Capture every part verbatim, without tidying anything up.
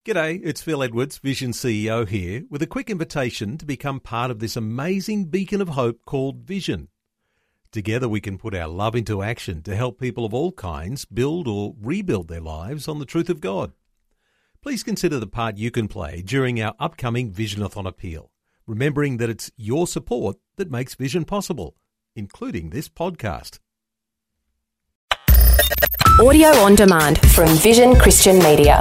G'day, it's Phil Edwards, Vision C E O here, with a quick invitation to become part of this amazing beacon of hope called Vision. Together we can put our love into action to help people of all kinds build or rebuild their lives on the truth of God. Please consider the part you can play during our upcoming Visionathon appeal, remembering that it's your support that makes Vision possible, including this podcast. Audio on demand from Vision Christian Media.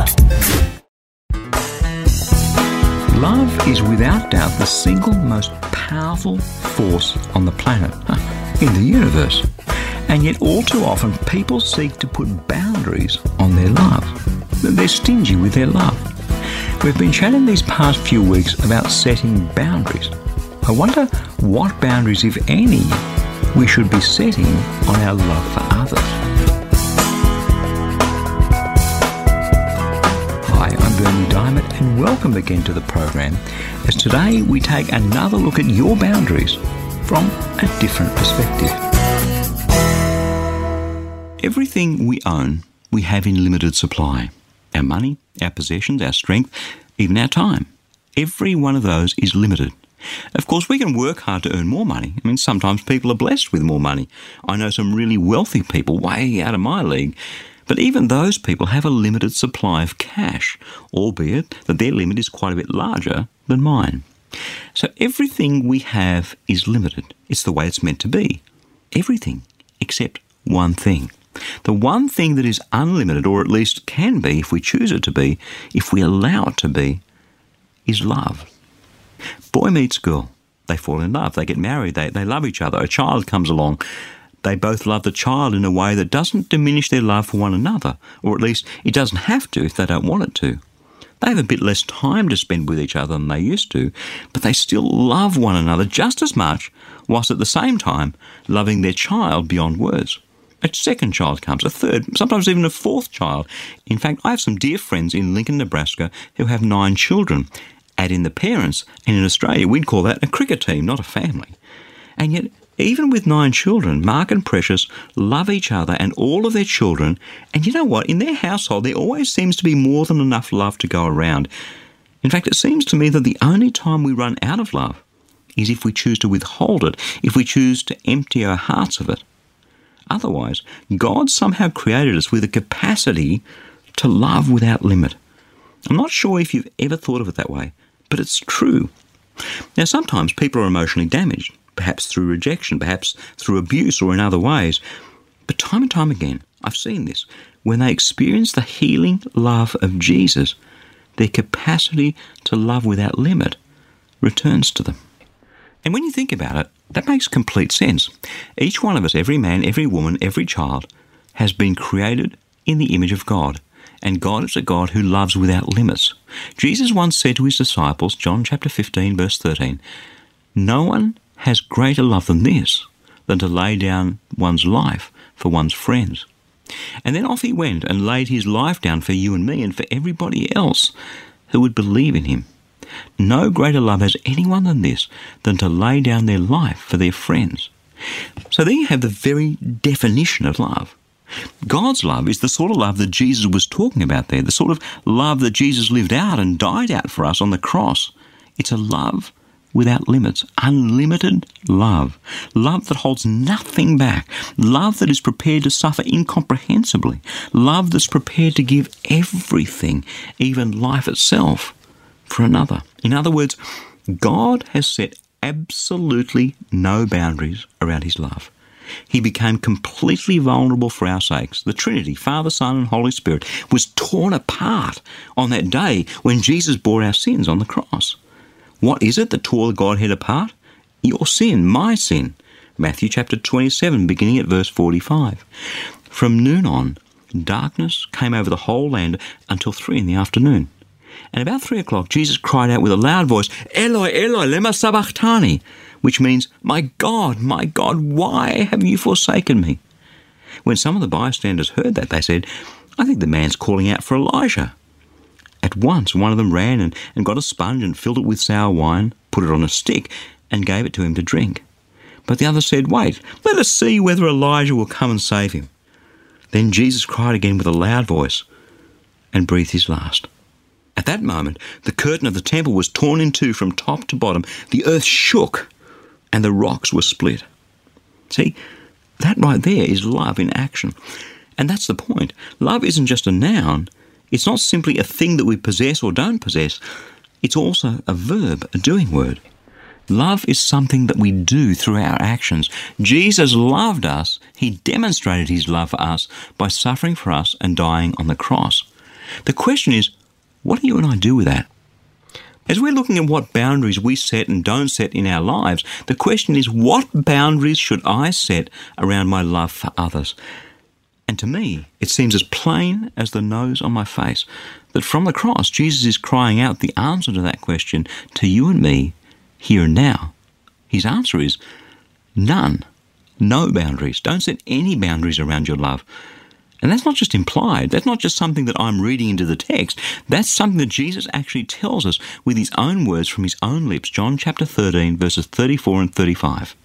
Love is without doubt the single most powerful force on the planet, in the universe. And yet all too often people seek to put boundaries on their love. They're stingy with their love. We've been chatting these past few weeks about setting boundaries. I wonder what boundaries, if any, we should be setting on our love for others. Hi, I'm Bernie Diamond and welcome again to the program as today we take another look at your boundaries from a different perspective. Everything we own, we have in limited supply. Our money, our possessions, our strength, even our time. Every one of those is limited. Of course, we can work hard to earn more money. I mean, sometimes people are blessed with more money. I know some really wealthy people way out of my league. But even those people have a limited supply of cash, albeit that their limit is quite a bit larger than mine. So everything we have is limited. It's the way it's meant to be. Everything except one thing. The one thing that is unlimited, or at least can be if we choose it to be, if we allow it to be, is love. Boy meets girl. They fall in love. They get married. They, they love each other. A child comes along. They both love the child in a way that doesn't diminish their love for one another, or at least it doesn't have to if they don't want it to. They have a bit less time to spend with each other than they used to, but they still love one another just as much, whilst at the same time loving their child beyond words. A second child comes, a third, sometimes even a fourth child. In fact, I have some dear friends in Lincoln, Nebraska, who have nine children. Add in the parents, and in Australia we'd call that a cricket team, not a family. And yet, even with nine children, Mark and Precious love each other and all of their children. And you know what? In their household, there always seems to be more than enough love to go around. In fact, it seems to me that the only time we run out of love is if we choose to withhold it, if we choose to empty our hearts of it. Otherwise, God somehow created us with a capacity to love without limit. I'm not sure if you've ever thought of it that way, but it's true. Now, sometimes people are emotionally damaged. Perhaps through rejection, perhaps through abuse or in other ways. But time and time again, I've seen this. When they experience the healing love of Jesus, their capacity to love without limit returns to them. And when you think about it, that makes complete sense. Each one of us, every man, every woman, every child, has been created in the image of God. And God is a God who loves without limits. Jesus once said to his disciples, John chapter fifteen, verse thirteen, "No one has greater love than this, than to lay down one's life for one's friends." And then off he went and laid his life down for you and me and for everybody else who would believe in him. No greater love has anyone than this, than to lay down their life for their friends. So there you have the very definition of love. God's love is the sort of love that Jesus was talking about there, the sort of love that Jesus lived out and died out for us on the cross. It's a love without limits, unlimited love, love that holds nothing back, love that is prepared to suffer incomprehensibly, love that's prepared to give everything, even life itself, for another. In other words, God has set absolutely no boundaries around his love. He became completely vulnerable for our sakes. The Trinity, Father, Son, and Holy Spirit, was torn apart on that day when Jesus bore our sins on the cross. What is it that tore the Godhead apart? Your sin, my sin. Matthew chapter twenty-seven, beginning at verse forty-five. From noon on, darkness came over the whole land until three in the afternoon. And about three o'clock, Jesus cried out with a loud voice, "Eloi, Eloi, lema sabachthani," which means, "My God, my God, why have you forsaken me?" When some of the bystanders heard that, they said, "I think the man's calling out for Elijah." At once, one of them ran and, and got a sponge and filled it with sour wine, put it on a stick, and gave it to him to drink. But the other said, "Wait, let us see whether Elijah will come and save him." Then Jesus cried again with a loud voice and breathed his last. At that moment, the curtain of the temple was torn in two from top to bottom. The earth shook and the rocks were split. See, that right there is love in action. And that's the point. Love isn't just a noun. It's not simply a thing that we possess or don't possess. It's also a verb, a doing word. Love is something that we do through our actions. Jesus loved us. He demonstrated his love for us by suffering for us and dying on the cross. The question is, what do you and I do with that? As we're looking at what boundaries we set and don't set in our lives, the question is, what boundaries should I set around my love for others? And to me, it seems as plain as the nose on my face that from the cross, Jesus is crying out the answer to that question to you and me here and now. His answer is none. No boundaries. Don't set any boundaries around your love. And that's not just implied. That's not just something that I'm reading into the text. That's something that Jesus actually tells us with his own words from his own lips. John chapter thirteen, verses thirty-four and thirty-five.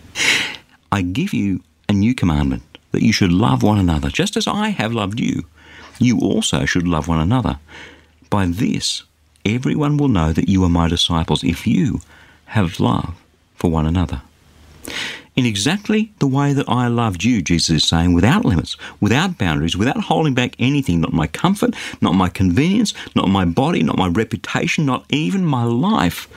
I give you a new commandment, that you should love one another, just as I have loved you. You also should love one another. By this, everyone will know that you are my disciples, if you have love for one another. In exactly the way that I loved you, Jesus is saying, without limits, without boundaries, without holding back anything, not my comfort, not my convenience, not my body, not my reputation, not even my life.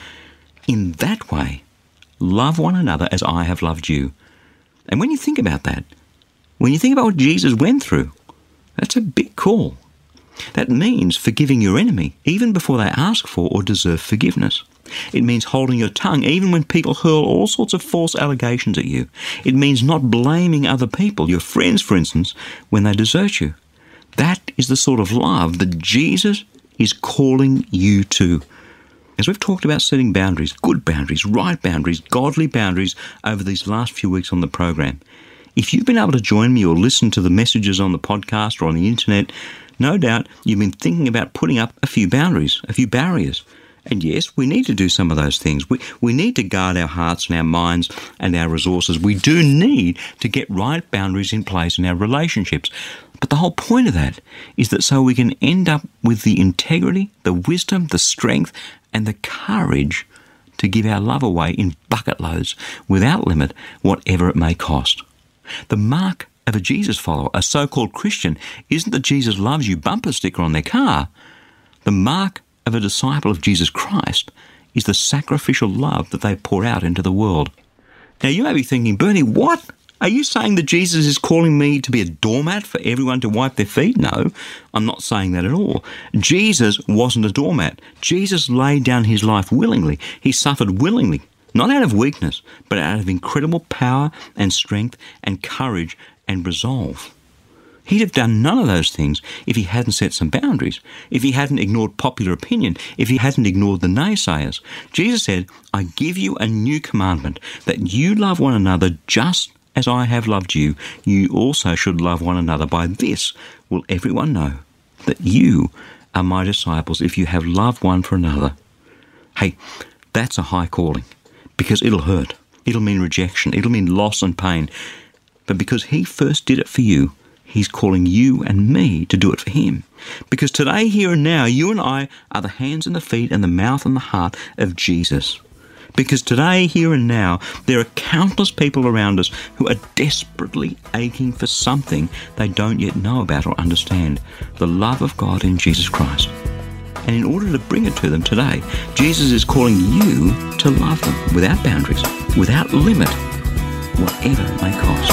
In that way, love one another as I have loved you. And when you think about that, when you think about what Jesus went through, that's a big call. That means forgiving your enemy even before they ask for or deserve forgiveness. It means holding your tongue even when people hurl all sorts of false allegations at you. It means not blaming other people, your friends for instance, when they desert you. That is the sort of love that Jesus is calling you to. As we've talked about setting boundaries, good boundaries, right boundaries, godly boundaries over these last few weeks on the program, if you've been able to join me or listen to the messages on the podcast or on the internet, no doubt you've been thinking about putting up a few boundaries, a few barriers. And yes, we need to do some of those things. We, we need to guard our hearts and our minds and our resources. We do need to get right boundaries in place in our relationships. But the whole point of that is that so we can end up with the integrity, the wisdom, the strength, and the courage to give our love away in bucket loads, without limit, whatever it may cost. The mark of a Jesus follower, a so-called Christian, isn't that Jesus loves you bumper sticker on their car. The mark of a disciple of Jesus Christ is the sacrificial love that they pour out into the world. Now you may be thinking, Bernie, what? Are you saying that Jesus is calling me to be a doormat for everyone to wipe their feet? No, I'm not saying that at all. Jesus wasn't a doormat. Jesus laid down his life willingly. He suffered willingly, not out of weakness, but out of incredible power and strength and courage and resolve. He'd have done none of those things if he hadn't set some boundaries, if he hadn't ignored popular opinion, if he hadn't ignored the naysayers. Jesus said, I give you a new commandment, that you love one another just as I have loved you. You also should love one another. By this will everyone know that you are my disciples, if you have love one for another. Hey, that's a high calling, because it'll hurt. It'll mean rejection. It'll mean loss and pain. But because he first did it for you, he's calling you and me to do it for him. Because today, here and now, you and I are the hands and the feet and the mouth and the heart of Jesus. Because today, here and now, there are countless people around us who are desperately aching for something they don't yet know about or understand. The love of God in Jesus Christ. And in order to bring it to them today, Jesus is calling you to love them without boundaries, without limit, whatever it may cost.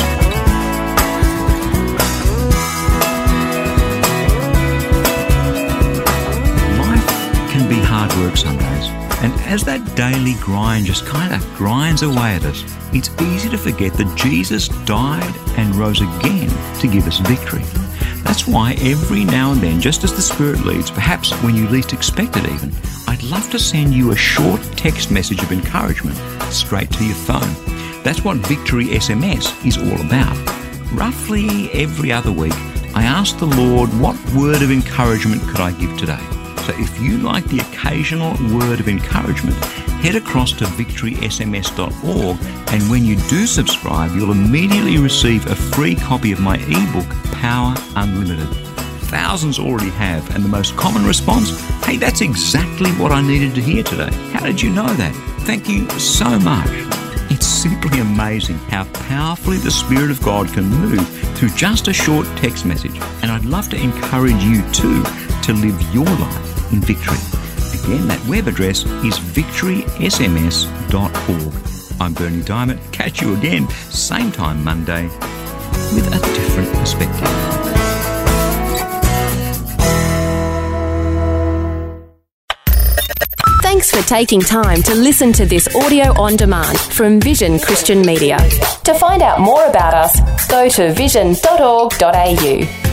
Can be hard work some days, and as that daily grind just kind of grinds away at us, it's easy to forget that Jesus died and rose again to give us victory. That's why every now and then, just as the Spirit leads, perhaps when you least expect it even, I'd love to send you a short text message of encouragement straight to your phone. That's what Victory S M S is all about. Roughly every other week, I ask the Lord, what word of encouragement could I give today? So if you like the occasional word of encouragement, head across to victory s m s dot org, and when you do subscribe, you'll immediately receive a free copy of my ebook, Power Unlimited. thousands already have, and the most common response, hey, that's exactly what I needed to hear today. How did you know that? Thank you so much. It's simply amazing how powerfully the Spirit of God can move through just a short text message. And I'd love to encourage you too to live your life in victory. Again, that web address is victory s m s dot org. I'm Bernie Diamond. Catch you again, same time Monday, with a different perspective. Thanks for taking time to listen to this audio on demand from Vision Christian Media. To find out more about us, go to vision dot org dot a u.